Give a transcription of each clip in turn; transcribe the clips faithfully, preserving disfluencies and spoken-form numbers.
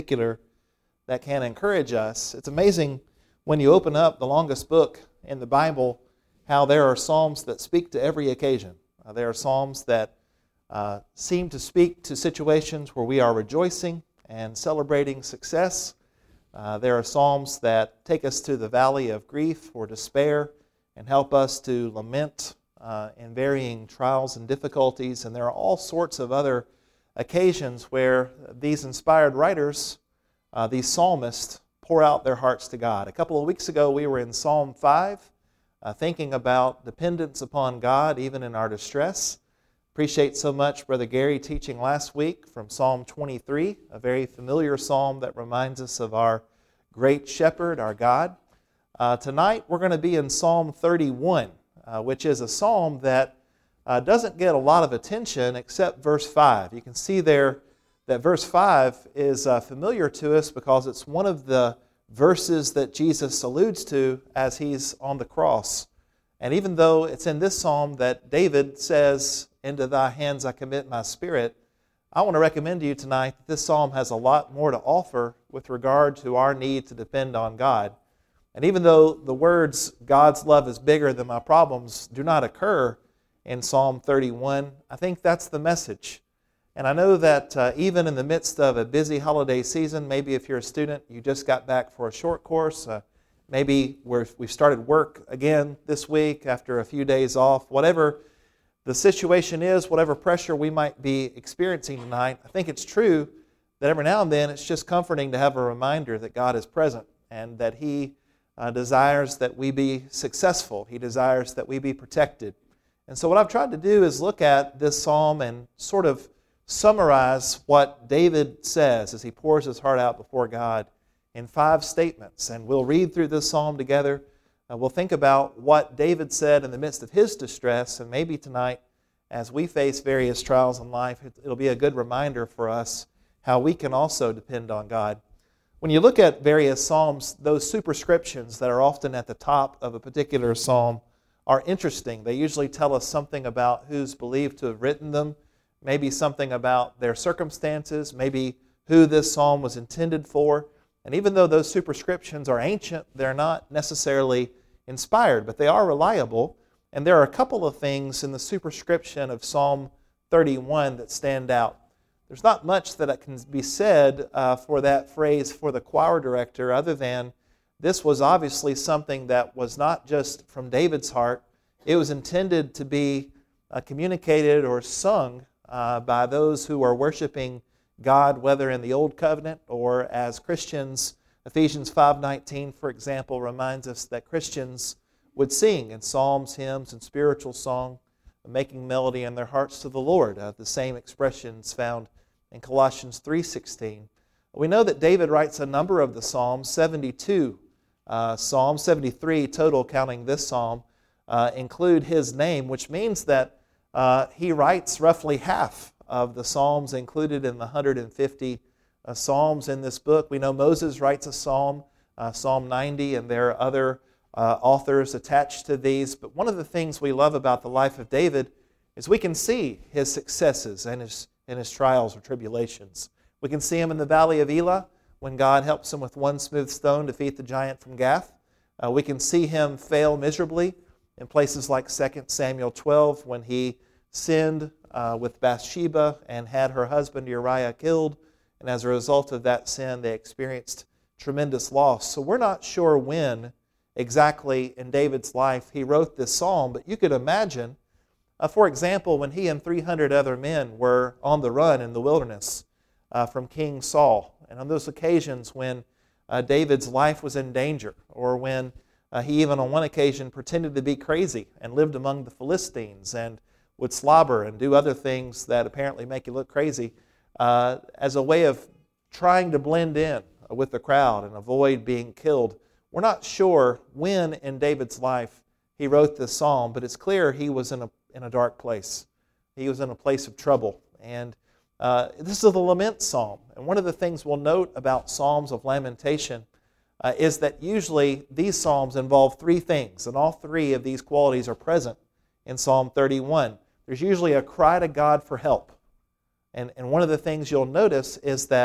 particular that can encourage us. It's amazing when you open up the longest book in the Bible how there are psalms that speak to every occasion. Uh, there are psalms that uh, seem to speak to situations where we are rejoicing and celebrating success. Uh, there are psalms that take us to the valley of grief or despair and help us to lament uh, in varying trials and difficulties. And there are all sorts of other occasions where these inspired writers, uh, these psalmists, pour out their hearts to God. A couple of weeks ago we were in Psalm five, uh, thinking about dependence upon God even in our distress. Appreciate so much Brother Gary teaching last week from Psalm twenty-three, a very familiar psalm that reminds us of our great shepherd, our God. Uh, tonight we're going to be in Psalm thirty-one, uh, which is a psalm that Uh, doesn't get a lot of attention except verse five. You can see there that verse five is uh, familiar to us because it's one of the verses that Jesus alludes to as he's on the cross. And even though it's in this psalm that David says, "Into thy hands I commit my spirit," I want to recommend to you tonight that this psalm has a lot more to offer with regard to our need to depend on God. And even though the words, "God's love is bigger than my problems," do not occur in Psalm thirty-one, I think that's the message. And I know that uh, even in the midst of a busy holiday season, maybe if you're a student, you just got back for a short course, uh, maybe we're, we've started work again this week after a few days off, whatever the situation is, whatever pressure we might be experiencing tonight, I think it's true that every now and then it's just comforting to have a reminder that God is present and that He uh, desires that we be successful. He desires that we be protected. And so what I've tried to do is look at this psalm and sort of summarize what David says as he pours his heart out before God in five statements. And we'll read through this psalm together. Uh, we'll think about what David said in the midst of his distress. And maybe tonight, as we face various trials in life, it'll be a good reminder for us how we can also depend on God. When you look at various psalms, those superscriptions that are often at the top of a particular psalm are interesting. They usually tell us something about who's believed to have written them, maybe something about their circumstances, maybe who this psalm was intended for. And even though those superscriptions are ancient, they're not necessarily inspired, but they are reliable. And there are a couple of things in the superscription of Psalm thirty-one that stand out. There's not much that can be said uh, for that phrase for the choir director other than this was obviously something that was not just from David's heart. It was intended to be uh, communicated or sung uh, by those who are worshiping God, whether in the Old Covenant or as Christians. Ephesians five nineteen, for example, reminds us that Christians would sing in psalms, hymns, and spiritual song, making melody in their hearts to the Lord. Uh, the same expressions found in Colossians three sixteen. We know that David writes a number of the psalms, seventy-two Uh, Psalm seventy-three total, counting this psalm, uh, include his name, which means that uh, he writes roughly half of the psalms included in the one hundred fifty uh, psalms in this book. We know Moses writes a psalm, uh, Psalm ninety, and there are other uh, authors attached to these. But one of the things we love about the life of David is we can see his successes and his, and his trials or tribulations. We can see him in the valley of Elah, when God helps him with one smooth stone to defeat the giant from Gath. Uh, we can see him fail miserably in places like Second Samuel twelve when he sinned uh, with Bathsheba and had her husband Uriah killed. And as a result of that sin, they experienced tremendous loss. So we're not sure when exactly in David's life he wrote this psalm, but you could imagine, uh, for example, when he and three hundred other men were on the run in the wilderness uh, from King Saul. And on those occasions when uh, David's life was in danger, or when uh, he even on one occasion pretended to be crazy and lived among the Philistines and would slobber and do other things that apparently make you look crazy uh, as a way of trying to blend in with the crowd and avoid being killed. We're not sure when in David's life he wrote this psalm, but it's clear he was in a, in a dark place. He was in a place of trouble. And Uh, this is the lament psalm. And one of the things we'll note about psalms of lamentation uh, is that usually these psalms involve three things, and all three of these qualities are present in Psalm thirty-one. There's usually a cry to God for help. And, and one of the things you'll notice is that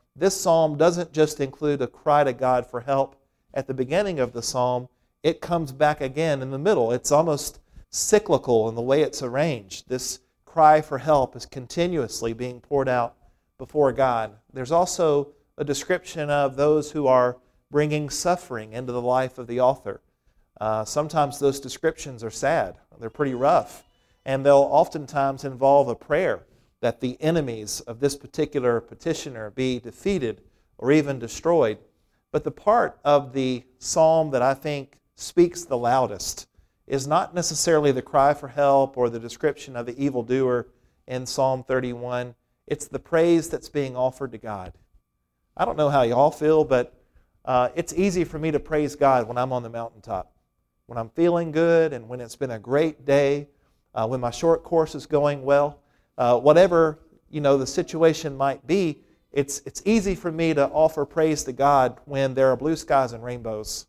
this psalm doesn't just include a cry to God for help at the beginning of the psalm. It comes back again in the middle. It's almost cyclical in the way it's arranged. This cry for help is continuously being poured out before God. There's also a description of those who are bringing suffering into the life of the author. Uh, sometimes those descriptions are sad. They're pretty rough. And they'll oftentimes involve a prayer that the enemies of this particular petitioner be defeated or even destroyed. But the part of the psalm that I think speaks the loudest is not necessarily the cry for help or the description of the evildoer in Psalm thirty-one. It's the praise that's being offered to God. I don't know how y'all feel, but uh, it's easy for me to praise God when I'm on the mountaintop. When I'm feeling good and when it's been a great day, uh, when my short course is going well, uh, whatever you know the situation might be, it's it's easy for me to offer praise to God when there are blue skies and rainbows.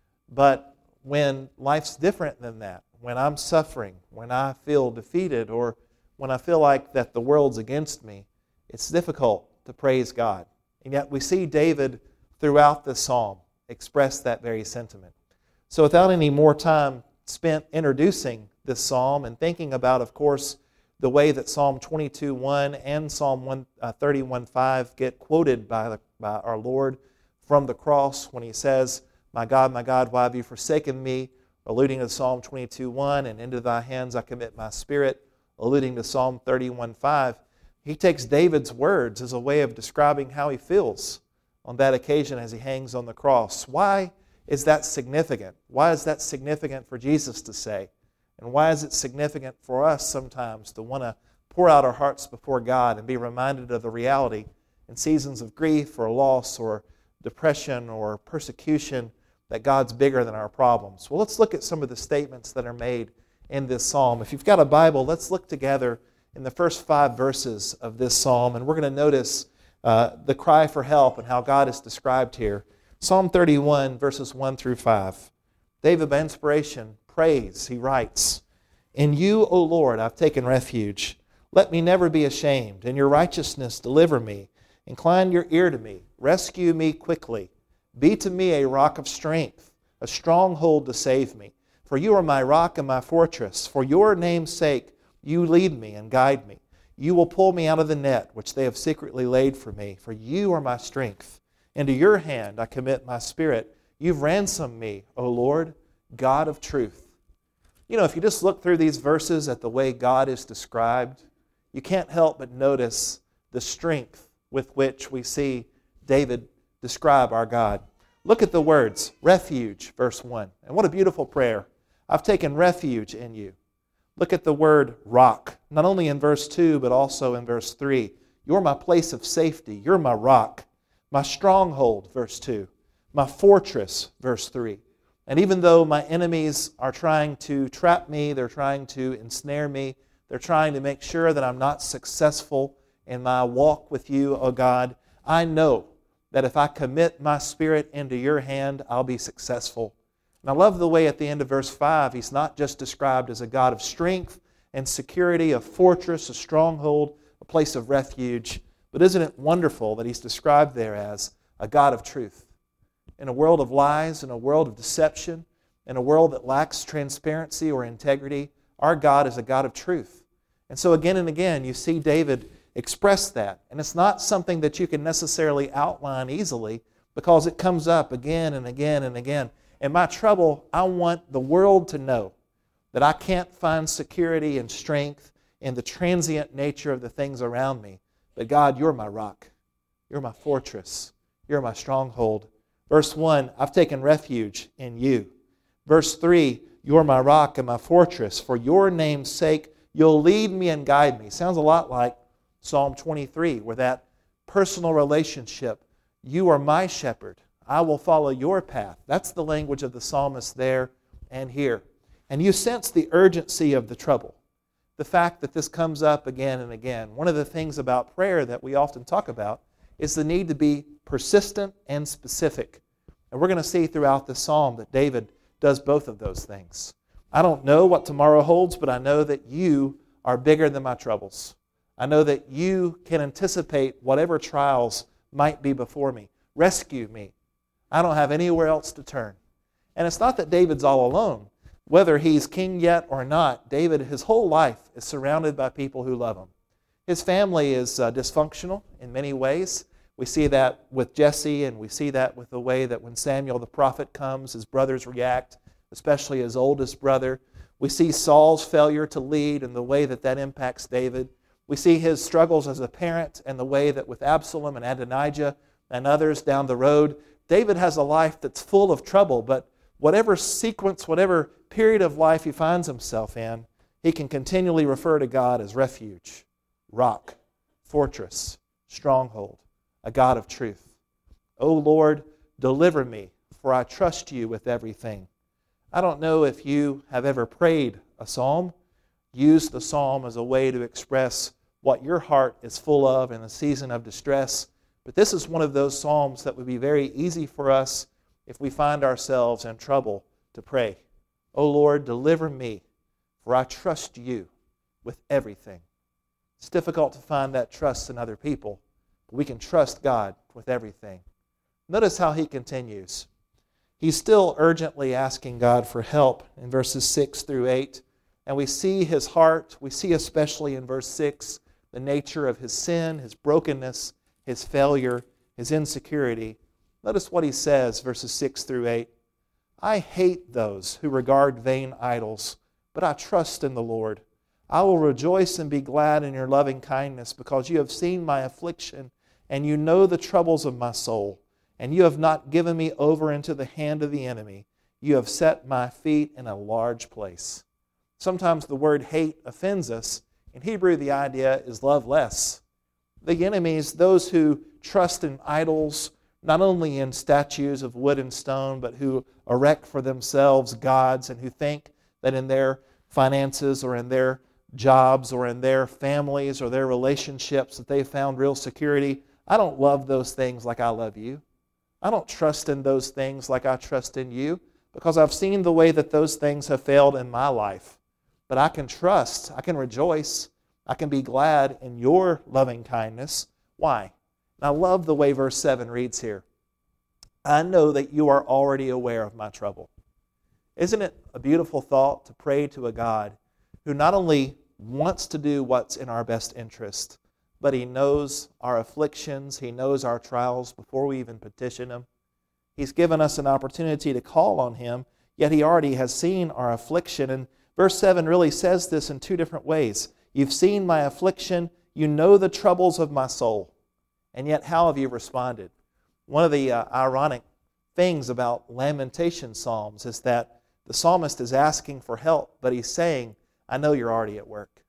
But when life's different than that, when I'm suffering, when I feel defeated, or when I feel like that the world's against me, it's difficult to praise God. And yet we see David throughout the psalm express that very sentiment. So without any more time spent introducing this psalm and thinking about, of course, the way that Psalm twenty-two one and Psalm thirty-one five get quoted by, the, by our Lord from the cross when He says, "My God, my God, why have you forsaken me?" alluding to Psalm twenty-two one, and "Into thy hands I commit my spirit," alluding to Psalm thirty-one five. He takes David's words as a way of describing how he feels on that occasion as he hangs on the cross. Why is that significant? Why is that significant for Jesus to say? And why is it significant for us sometimes to want to pour out our hearts before God and be reminded of the reality in seasons of grief or loss or depression or persecution that God's bigger than our problems? Well, let's look at some of the statements that are made in this psalm. If you've got a Bible, let's look together in the first five verses of this psalm, and we're going to notice uh, the cry for help and how God is described here. Psalm thirty-one, verses one through five. David, by inspiration, prays. He writes, "In you, O Lord, I've taken refuge. Let me never be ashamed. In your righteousness deliver me. Incline your ear to me. Rescue me quickly. Be to me a rock of strength, a stronghold to save me. For you are my rock and my fortress. For your name's sake, you lead me and guide me. You will pull me out of the net which they have secretly laid for me. For you are my strength. Into your hand I commit my spirit. You've ransomed me, O Lord, God of truth." You know, if you just look through these verses at the way God is described, you can't help but notice the strength with which we see David describe our God. Look at the words, refuge, verse one. And what a beautiful prayer. I've taken refuge in you. Look at the word rock, not only in verse two, but also in verse three. You're my place of safety. You're my rock. My stronghold, verse two. My fortress, verse three. And even though my enemies are trying to trap me, they're trying to ensnare me, they're trying to make sure that I'm not successful in my walk with you, O God, I know that if I commit my spirit into your hand, I'll be successful. And I love the way at the end of verse five, he's not just described as a God of strength and security, a fortress, a stronghold, a place of refuge, but isn't it wonderful that he's described there as a God of truth? In a world of lies, in a world of deception, in a world that lacks transparency or integrity, our God is a God of truth. And so again and again, you see David express that. And it's not something that you can necessarily outline easily because it comes up again and again and again. In my trouble, I want the world to know that I can't find security and strength in the transient nature of the things around me. But God, you're my rock. You're my fortress. You're my stronghold. Verse one, I've taken refuge in you. Verse three, you're my rock and my fortress. For your name's sake, you'll lead me and guide me. Sounds a lot like Psalm twenty-three, where that personal relationship, you are my shepherd. I will follow your path. That's the language of the psalmist there and here. And you sense the urgency of the trouble. The fact that this comes up again and again. One of the things about prayer that we often talk about is the need to be persistent and specific. And we're going to see throughout the psalm that David does both of those things. I don't know what tomorrow holds, but I know that you are bigger than my troubles. I know that you can anticipate whatever trials might be before me. Rescue me. I don't have anywhere else to turn. And it's not that David's all alone. Whether he's king yet or not, David, his whole life is surrounded by people who love him. His family is uh, dysfunctional in many ways. We see that with Jesse, and we see that with the way that when Samuel the prophet comes, his brothers react, especially his oldest brother. We see Saul's failure to lead and the way that that impacts David. We see his struggles as a parent and the way that with Absalom and Adonijah and others down the road, David has a life that's full of trouble, but whatever sequence, whatever period of life he finds himself in, he can continually refer to God as refuge, rock, fortress, stronghold, a God of truth. O Lord, deliver me, for I trust you with everything. I don't know if you have ever prayed a psalm, used the psalm as a way to express what your heart is full of in a season of distress, but this is one of those psalms that would be very easy for us if we find ourselves in trouble to pray. O Lord, deliver me, for I trust you with everything. It's difficult to find that trust in other people, but we can trust God with everything. Notice how he continues. He's still urgently asking God for help in verses six through eight, and we see his heart. We see especially in verse six the nature of his sin, his brokenness, his failure, his insecurity. Notice what he says, verses six through eight. I hate those who regard vain idols, but I trust in the Lord. I will rejoice and be glad in your loving kindness, because you have seen my affliction, and you know the troubles of my soul. And you have not given me over into the hand of the enemy. You have set my feet in a large place. Sometimes the word hate offends us. In Hebrew, the idea is love less. The enemies, those who trust in idols, not only in statues of wood and stone, but who erect for themselves gods and who think that in their finances or in their jobs or in their families or their relationships that they found real security. I don't love those things like I love you. I don't trust in those things like I trust in you, because I've seen the way that those things have failed in my life. But I can trust, I can rejoice, I can be glad in your loving kindness. Why? And I love the way verse seven reads here. I know that you are already aware of my trouble. Isn't it a beautiful thought to pray to a God who not only wants to do what's in our best interest, but he knows our afflictions, he knows our trials before we even petition him. He's given us an opportunity to call on him, yet he already has seen our affliction. And verse seven really says this in two different ways. You've seen my affliction, you know the troubles of my soul, and yet how have you responded? One of the uh, ironic things about lamentation psalms is that the psalmist is asking for help, but he's saying, I know you're already at work.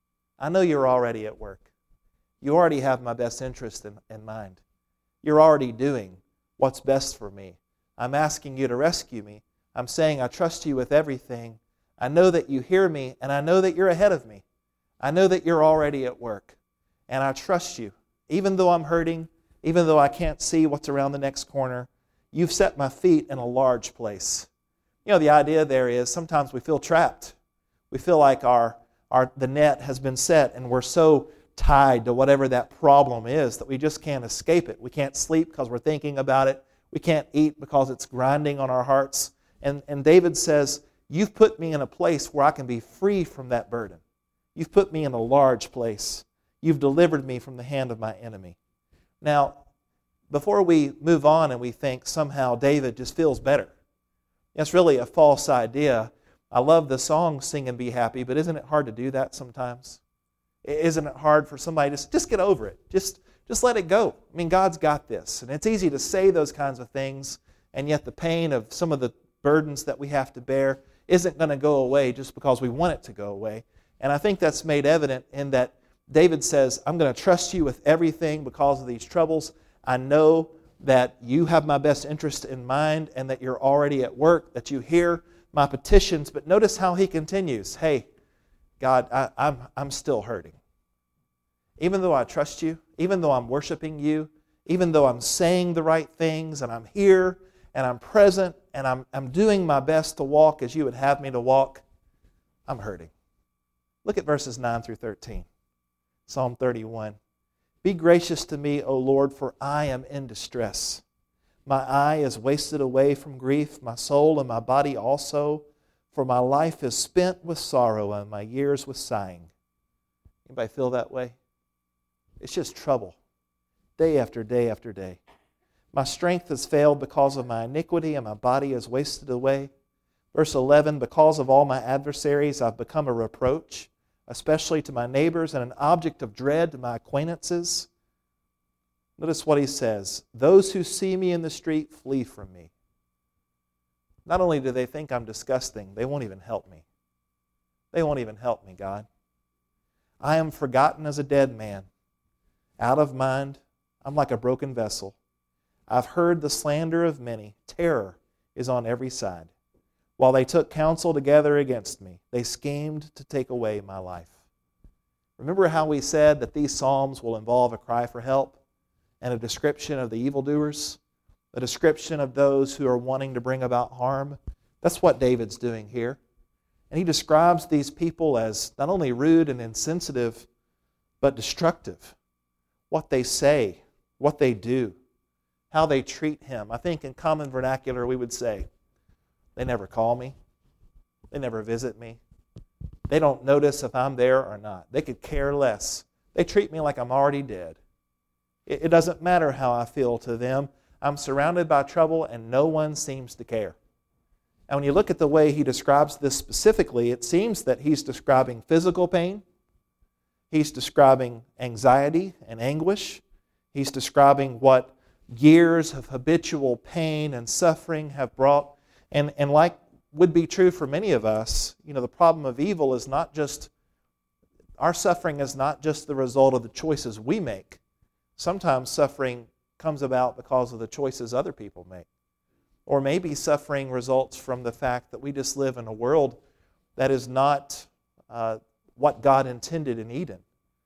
I know you're already at work. You already have my best interest in, in mind. You're already doing what's best for me. I'm asking you to rescue me. I'm saying I trust you with everything. I know that you hear me, and I know that you're ahead of me. I know that you're already at work, and I trust you. Even though I'm hurting, even though I can't see what's around the next corner, you've set my feet in a large place. You know, the idea there is sometimes we feel trapped. We feel like our, our the net has been set, and we're so tied to whatever that problem is that we just can't escape it. We can't sleep because we're thinking about it. We can't eat because it's grinding on our hearts. And, and David says, you've put me in a place where I can be free from that burden. You've put me in a large place. You've delivered me from the hand of my enemy. Now, before we move on and we think somehow David just feels better, that's really a false idea. I love the song Sing and Be Happy, but isn't it hard to do that sometimes? Isn't it hard for somebody to just get over it? Just, just let it go. I mean, God's got this. And it's easy to say those kinds of things, and yet the pain of some of the burdens that we have to bear isn't going to go away just because we want it to go away. And I think that's made evident in that David says, I'm going to trust you with everything because of these troubles. I know that you have my best interest in mind and that you're already at work, that you hear my petitions. But notice how he continues. Hey, God, I, I'm, I'm still hurting. Even though I trust you, even though I'm worshiping you, even though I'm saying the right things and I'm here and I'm present and I'm, I'm doing my best to walk as you would have me to walk, I'm hurting. Look at verses nine through thirteen. Psalm thirty-one. Be gracious to me, O Lord, for I am in distress. My eye is wasted away from grief, my soul and my body also, for my life is spent with sorrow and my years with sighing. Anybody feel that way? It's just trouble, day after day after day. My strength has failed because of my iniquity, and my body is wasted away. Verse eleven, because of all my adversaries, I've become a reproach, especially to my neighbors, and an object of dread to my acquaintances. Notice what he says. Those who see me in the street flee from me. Not only do they think I'm disgusting, they won't even help me. They won't even help me, God. I am forgotten as a dead man, out of mind. I'm like a broken vessel. I've heard the slander of many. Terror is on every side. While they took counsel together against me, they schemed to take away my life. Remember how we said that these Psalms will involve a cry for help and a description of the evildoers, a description of those who are wanting to bring about harm? That's what David's doing here. And he describes these people as not only rude and insensitive, but destructive. What they say, what they do, how they treat him. I think in common vernacular we would say, they never call me. They never visit me. They don't notice if I'm there or not. They could care less. They treat me like I'm already dead. It, it doesn't matter how I feel to them. I'm surrounded by trouble and no one seems to care. And when you look at the way he describes this specifically, it seems that he's describing physical pain. He's describing anxiety and anguish. He's describing what years of habitual pain and suffering have brought. And, and like would be true for many of us, you know, the problem of evil is not just, our suffering is not just the result of the choices we make. Sometimes suffering comes about because of the choices other people make. Or maybe suffering results from the fact that we just live in a world that is not uh, what God intended in Eden.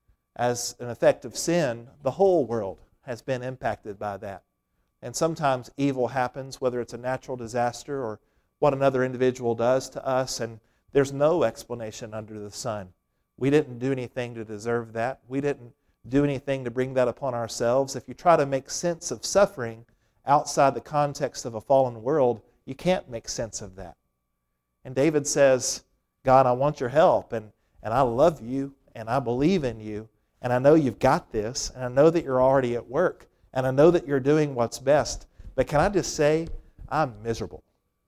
As an effect of sin, the whole world has been impacted by that. And sometimes evil happens, whether it's a natural disaster or what another individual does to us, and there's no explanation under the sun. We didn't do anything to deserve that. We didn't do anything to bring that upon ourselves. If you try to make sense of suffering outside the context of a fallen world, you can't make sense of that. And David says, God, I want your help, and, and I love you, and I believe in you, and I know you've got this, and I know that you're already at work, and I know that you're doing what's best. But can I just say, I'm miserable.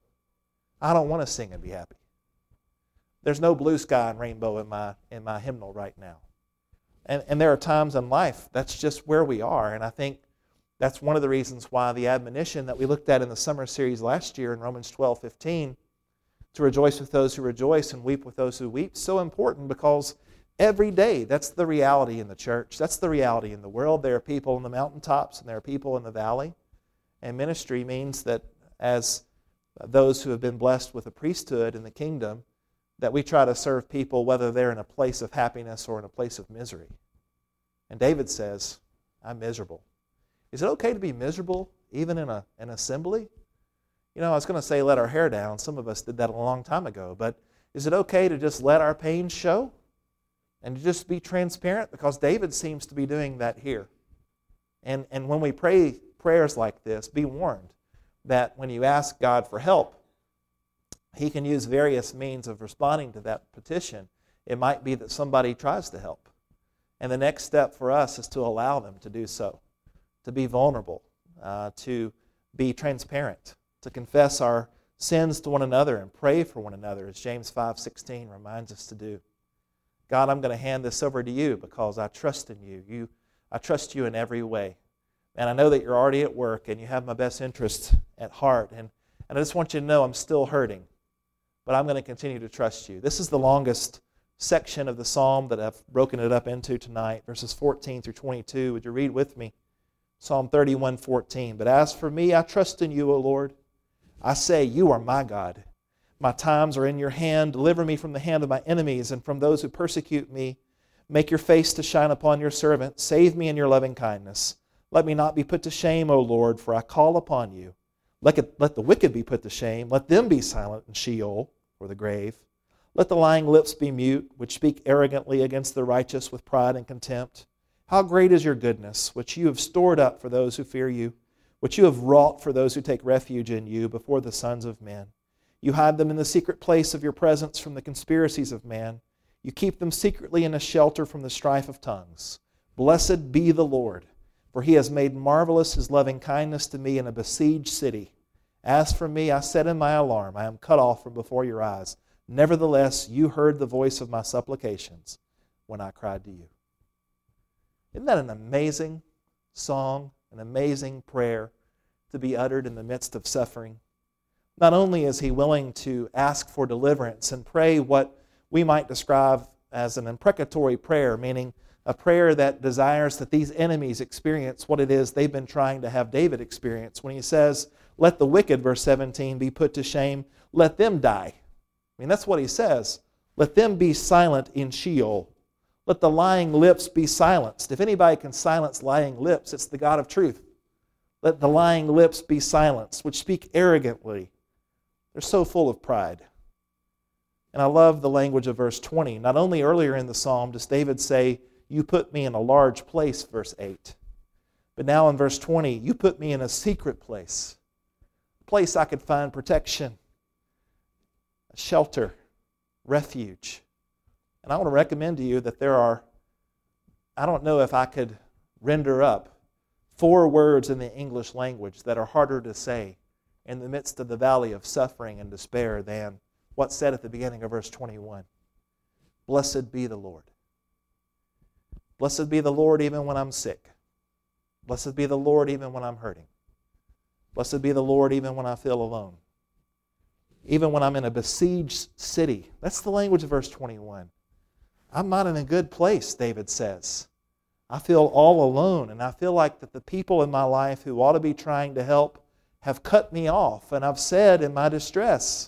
I don't want to sing and be happy. There's no blue sky and rainbow in my in my hymnal right now. And, and there are times in life that's just where we are. And I think that's one of the reasons why the admonition that we looked at in the summer series last year in Romans twelve fifteen, to rejoice with those who rejoice and weep with those who weep, so important, because every day that's the reality in the church. That's the reality in the world. There are people in the mountaintops and there are people in the valley. And ministry means that as those who have been blessed with a priesthood in the kingdom, that we try to serve people whether they're in a place of happiness or in a place of misery. And David says, I'm miserable. Is it okay to be miserable even in a, an assembly? You know, I was going to say let our hair down. Some of us did that a long time ago. But is it okay to just let our pain show and to just be transparent? Because David seems to be doing that here. And, and when we pray prayers like this, be warned that when you ask God for help, He can use various means of responding to that petition. It might be that somebody tries to help. And the next step for us is to allow them to do so, to be vulnerable, uh, to be transparent, to confess our sins to one another and pray for one another, as James five sixteen reminds us to do. God, I'm going to hand this over to you because I trust in you. You, I trust you in every way. And I know that you're already at work and you have my best interests at heart. And, and I just want you to know I'm still hurting, but I'm going to continue to trust you. This is the longest section of the psalm that I've broken it up into tonight, verses fourteen through twenty-two. Would you read with me? Psalm thirty-one fourteen. But as for me, I trust in you, O Lord. I say, you are my God. My times are in your hand. Deliver me from the hand of my enemies and from those who persecute me. Make your face to shine upon your servant. Save me in your loving kindness. Let me not be put to shame, O Lord, for I call upon you. Let, it, let the wicked be put to shame. Let them be silent in Sheol, or the grave. Let the lying lips be mute, which speak arrogantly against the righteous with pride and contempt. How great is your goodness, which you have stored up for those who fear you, which you have wrought for those who take refuge in you before the sons of men. You hide them in the secret place of your presence from the conspiracies of man. You keep them secretly in a shelter from the strife of tongues. Blessed be the Lord, for he has made marvelous his loving kindness to me in a besieged city. As for me, I said in my alarm, I am cut off from before your eyes. Nevertheless, you heard the voice of my supplications when I cried to you. Isn't that an amazing song, an amazing prayer to be uttered in the midst of suffering? Not only is he willing to ask for deliverance and pray what we might describe as an imprecatory prayer, meaning a prayer that desires that these enemies experience what it is they've been trying to have David experience. When he says, let the wicked, verse seventeen, be put to shame, let them die. I mean, that's what he says. Let them be silent in Sheol. Let the lying lips be silenced. If anybody can silence lying lips, it's the God of truth. Let the lying lips be silenced, which speak arrogantly. They're so full of pride. And I love the language of verse twenty. Not only earlier in the psalm does David say, you put me in a large place, verse eight. But now in verse twenty, you put me in a secret place. A place I could find protection, a shelter, refuge. And I want to recommend to you that there are, I don't know if I could render up four words in the English language that are harder to say in the midst of the valley of suffering and despair than what's said at the beginning of verse twenty-one. Blessed be the Lord. Blessed be the Lord even when I'm sick. Blessed be the Lord even when I'm hurting. Blessed be the Lord even when I feel alone. Even when I'm in a besieged city. That's the language of verse twenty-one. I'm not in a good place, David says. I feel all alone, and I feel like that the people in my life who ought to be trying to help have cut me off, and I've said in my distress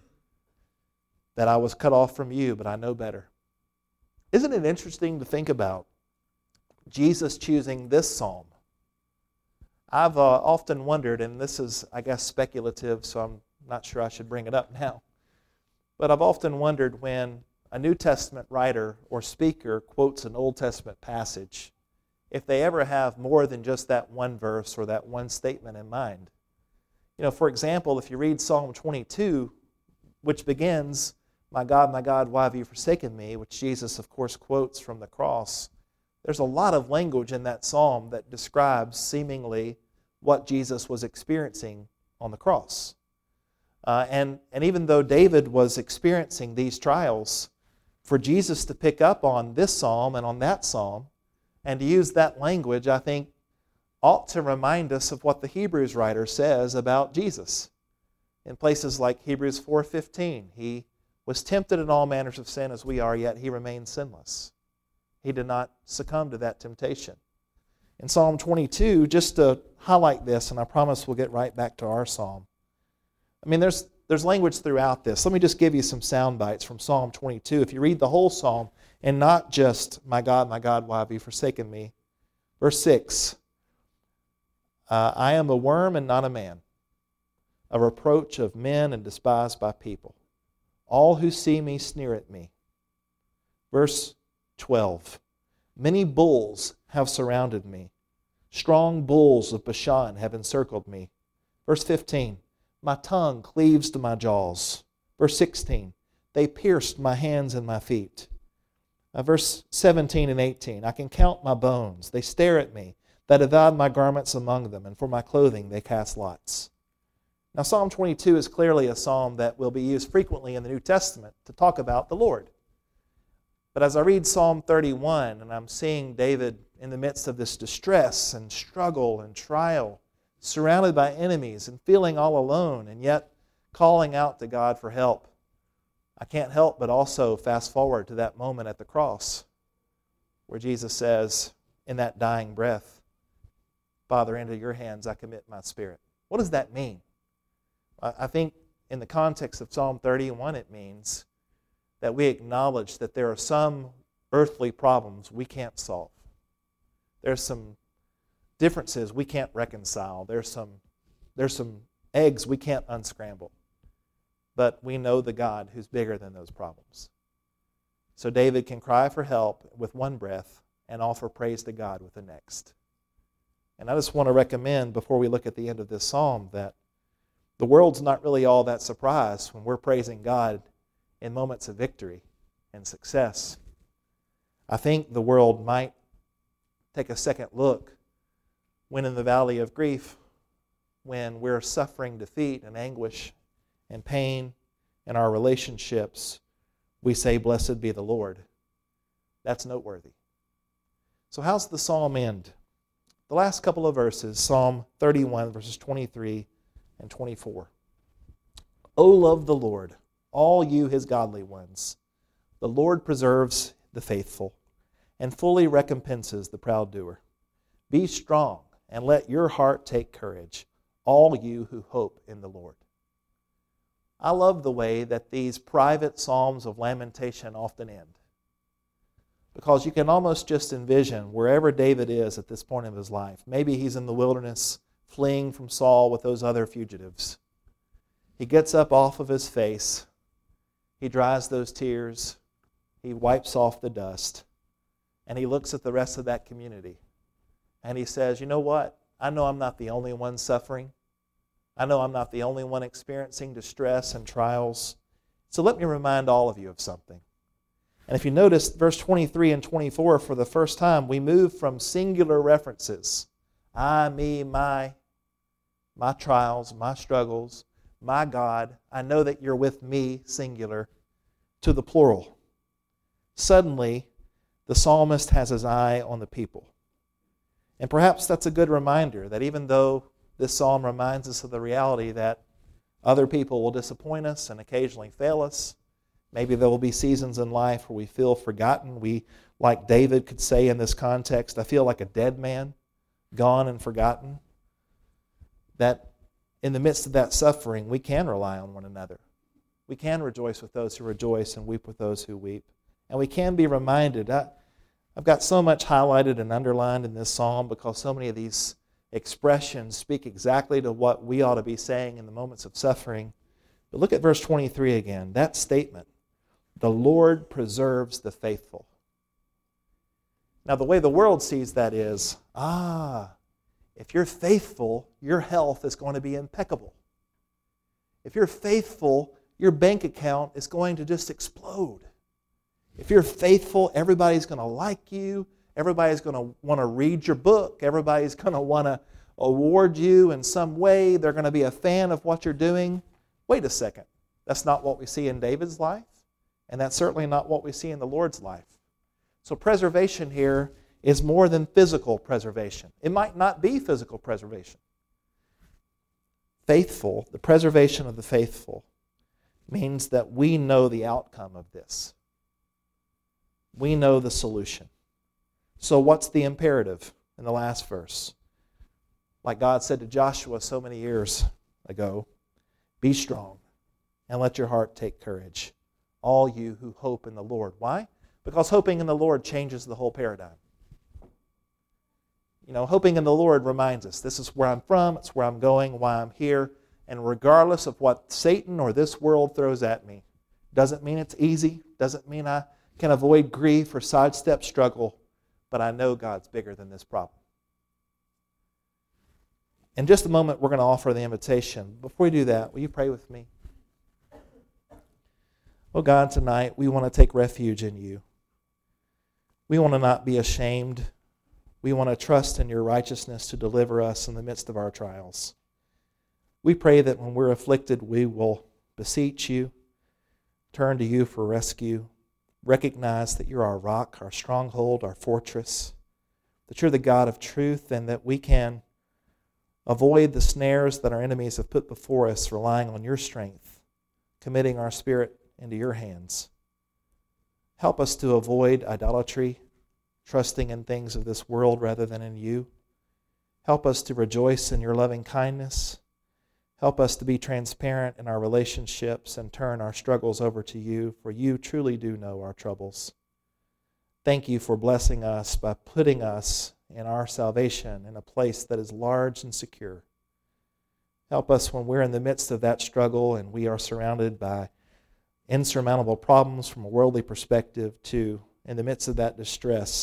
that I was cut off from you, but I know better. Isn't it interesting to think about Jesus choosing this psalm? I've uh, often wondered, and this is, I guess, speculative, so I'm not sure I should bring it up now, but I've often wondered when a New Testament writer or speaker quotes an Old Testament passage, if they ever have more than just that one verse or that one statement in mind. You know, for example, if you read Psalm twenty-two, which begins, my God, my God, why have you forsaken me, which Jesus, of course, quotes from the cross, there's a lot of language in that psalm that describes seemingly what Jesus was experiencing on the cross. Uh, and, and even though David was experiencing these trials, for Jesus to pick up on this psalm and on that psalm and to use that language, I think, ought to remind us of what the Hebrews writer says about Jesus. In places like Hebrews four fifteen, he was tempted in all manners of sin as we are, yet he remained sinless. He did not succumb to that temptation. In Psalm twenty-two, just to highlight this, and I promise we'll get right back to our psalm. I mean, there's there's language throughout this. Let me just give you some sound bites from Psalm twenty-two. If you read the whole psalm, and not just, my God, my God, why have you forsaken me? Verse six, uh, I am a worm and not a man, a reproach of men and despised by people. All who see me sneer at me. Verse twelve, many bulls have surrounded me. Strong bulls of Bashan have encircled me. Verse fifteen, my tongue cleaves to my jaws. Verse sixteen, they pierced my hands and my feet. Uh, verse seventeen and eighteen, I can count my bones. They stare at me. They divide my garments among them, and for my clothing they cast lots. Now, Psalm twenty-two is clearly a psalm that will be used frequently in the New Testament to talk about the Lord. But as I read Psalm thirty-one, and I'm seeing David in the midst of this distress and struggle and trial, surrounded by enemies and feeling all alone, and yet calling out to God for help, I can't help but also fast forward to that moment at the cross where Jesus says in that dying breath, Father, into your hands I commit my spirit. What does that mean? I think in the context of Psalm thirty-one, it means that we acknowledge that there are some earthly problems we can't solve. There's some differences we can't reconcile. There's some, there's some eggs we can't unscramble. But we know the God who's bigger than those problems. So David can cry for help with one breath, and offer praise to God with the next. And I just want to recommend, before we look at the end of this psalm, that the world's not really all that surprised when we're praising God in moments of victory and success. I think the world might take a second look when in the valley of grief, when we're suffering defeat and anguish and pain in our relationships, we say, "Blessed be the Lord." That's noteworthy. So how's the psalm end? The last couple of verses, Psalm thirty-one, verses twenty-three and twenty-four. "O love the Lord, all you his godly ones. The Lord preserves the faithful and fully recompenses the proud doer. Be strong and let your heart take courage, all you who hope in the Lord." I love the way that these private psalms of lamentation often end, because you can almost just envision wherever David is at this point of his life. Maybe he's in the wilderness fleeing from Saul with those other fugitives. He gets up off of his face. He dries those tears. He wipes off the dust. And he looks at the rest of that community. And he says, "You know what? I know I'm not the only one suffering. I know I'm not the only one experiencing distress and trials. So let me remind all of you of something." And if you notice, verse twenty-three and twenty-four, for the first time, we move from singular references, I, me, my, my trials, my struggles, my God, I know that you're with me, singular, to the plural. Suddenly, the psalmist has his eye on the people. And perhaps that's a good reminder that even though this psalm reminds us of the reality that other people will disappoint us and occasionally fail us, maybe there will be seasons in life where we feel forgotten. We, like David could say in this context, I feel like a dead man, gone and forgotten. That in the midst of that suffering, we can rely on one another. We can rejoice with those who rejoice and weep with those who weep. And we can be reminded. I, I've got so much highlighted and underlined in this psalm because so many of these expressions speak exactly to what we ought to be saying in the moments of suffering. But look at verse twenty-three again. That statement, "The Lord preserves the faithful." Now, the way the world sees that is, ah, if you're faithful, your health is going to be impeccable. If you're faithful, your bank account is going to just explode. If you're faithful, everybody's going to like you. Everybody's going to want to read your book. Everybody's going to want to award you in some way. They're going to be a fan of what you're doing. Wait a second. That's not what we see in David's life, and that's certainly not what we see in the Lord's life. So preservation here is more than physical preservation. It might not be physical preservation. Faithful, the preservation of the faithful, means that we know the outcome of this. We know the solution. So what's the imperative in the last verse? Like God said to Joshua so many years ago, "Be strong and let your heart take courage, all you who hope in the Lord." Why? Because hoping in the Lord changes the whole paradigm. You know, hoping in the Lord reminds us, this is where I'm from, it's where I'm going, why I'm here, and regardless of what Satan or this world throws at me, doesn't mean it's easy, doesn't mean I can avoid grief or sidestep struggle, but I know God's bigger than this problem. In just a moment, we're going to offer the invitation. Before we do that, will you pray with me? Oh God, tonight we want to take refuge in you. We want to not be ashamed. We want to trust in your righteousness to deliver us in the midst of our trials. We pray that when we're afflicted, we will beseech you, turn to you for rescue, recognize that you're our rock, our stronghold, our fortress, that you're the God of truth, and that we can avoid the snares that our enemies have put before us, relying on your strength, committing our spirit into your hands. Help us to avoid idolatry, trusting in things of this world rather than in you. Help us to rejoice in your loving kindness. Help us to be transparent in our relationships and turn our struggles over to you, for you truly do know our troubles. Thank you for blessing us by putting us in our salvation in a place that is large and secure. Help us when we're in the midst of that struggle and we are surrounded by insurmountable problems from a worldly perspective to, in the midst of that distress,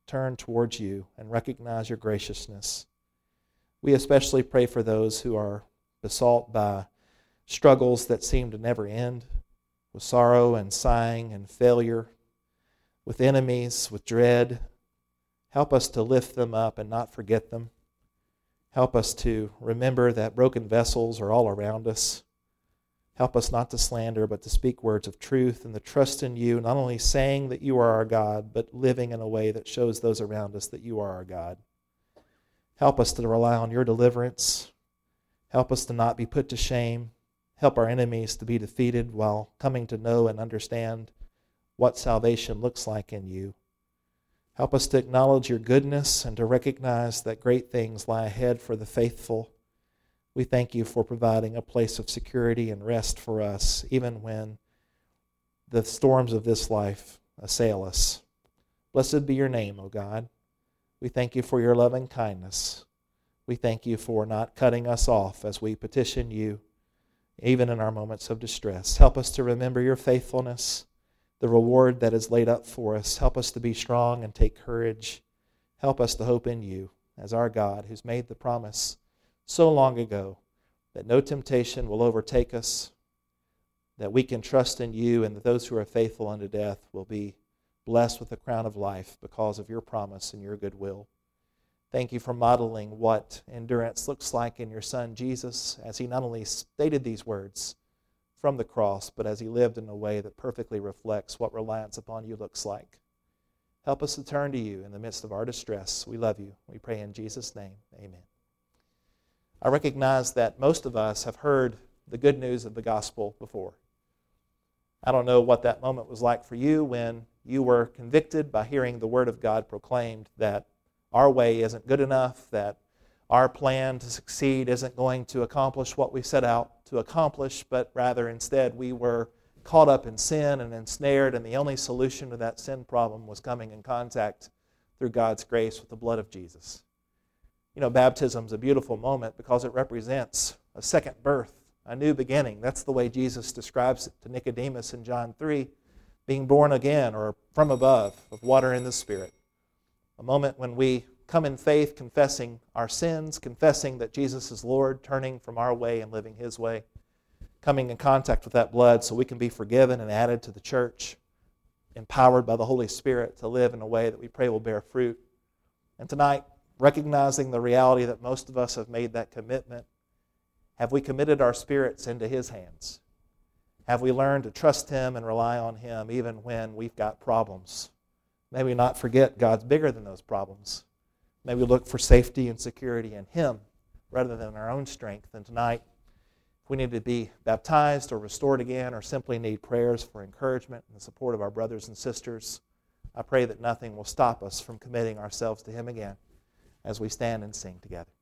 turn towards you and recognize your graciousness. We especially pray for those who are besought by struggles that seem to never end, with sorrow and sighing and failure, with enemies, with dread. Help us to lift them up and not forget them. Help us to remember that broken vessels are all around us. Help us not to slander, but to speak words of truth and to trust in you, not only saying that you are our God, but living in a way that shows those around us that you are our God. Help us to rely on your deliverance. Help us to not be put to shame. Help our enemies to be defeated while coming to know and understand what salvation looks like in you. Help us to acknowledge your goodness and to recognize that great things lie ahead for the faithful. We thank you for providing a place of security and rest for us, even when the storms of this life assail us. Blessed be your name, O God. We thank you for your loving kindness. We thank you for not cutting us off as we petition you, even in our moments of distress. Help us to remember your faithfulness, the reward that is laid up for us. Help us to be strong and take courage. Help us to hope in you as our God, who's made the promise so long ago that no temptation will overtake us, that we can trust in you, and that those who are faithful unto death will be blessed with the crown of life because of your promise and your goodwill. Thank you for modeling what endurance looks like in your Son Jesus, as he not only stated these words from the cross, but as he lived in a way that perfectly reflects what reliance upon you looks like. Help us to turn to you in the midst of our distress. We love you. We pray in Jesus' name. Amen. I recognize that most of us have heard the good news of the gospel before. I don't know what that moment was like for you when you were convicted by hearing the word of God proclaimed that our way isn't good enough, that our plan to succeed isn't going to accomplish what we set out to accomplish, but rather instead we were caught up in sin and ensnared, and the only solution to that sin problem was coming in contact through God's grace with the blood of Jesus. You know, baptism is a beautiful moment because it represents a second birth, a new beginning. That's the way Jesus describes it to Nicodemus in John three, being born again or from above of water and the Spirit. A moment when we come in faith, confessing our sins, confessing that Jesus is Lord, turning from our way and living his way, coming in contact with that blood so we can be forgiven and added to the church, empowered by the Holy Spirit to live in a way that we pray will bear fruit. And tonight, recognizing the reality that most of us have made that commitment, have we committed our spirits into his hands? Have we learned to trust him and rely on him even when we've got problems? May we not forget God's bigger than those problems. May we look for safety and security in him rather than our own strength. And tonight, if we need to be baptized or restored again or simply need prayers for encouragement and the support of our brothers and sisters, I pray that nothing will stop us from committing ourselves to him again as we stand and sing together.